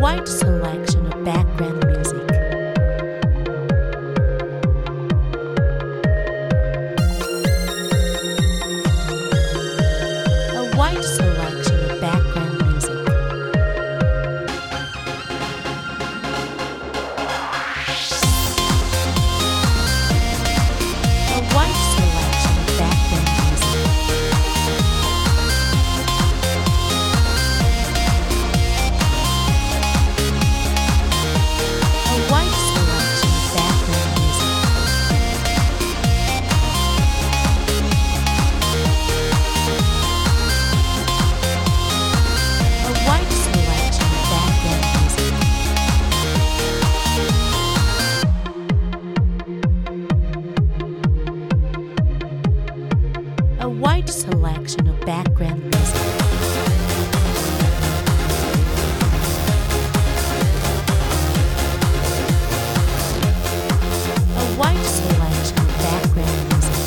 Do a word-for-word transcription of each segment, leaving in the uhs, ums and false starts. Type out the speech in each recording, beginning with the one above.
wide selection of background music. A wide selection of background music. A wide selection of background music. A wide selection of background music. A wide selection of background music. A wide selection of background music. A wide selection of background music.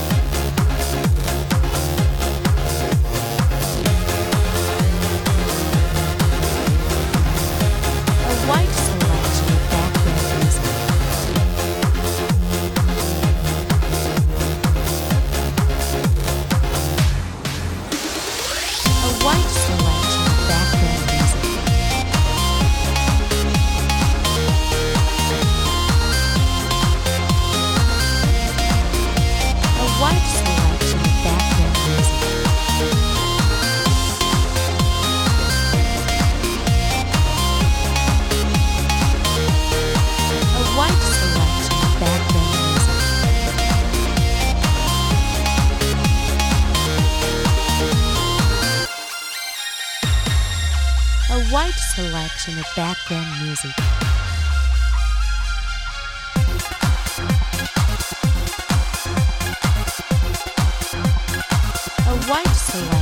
A wide selection of background music. A wide selection of background music. A wide selection of background music. A wide selection of background music. A wide selection of background music. A wide selection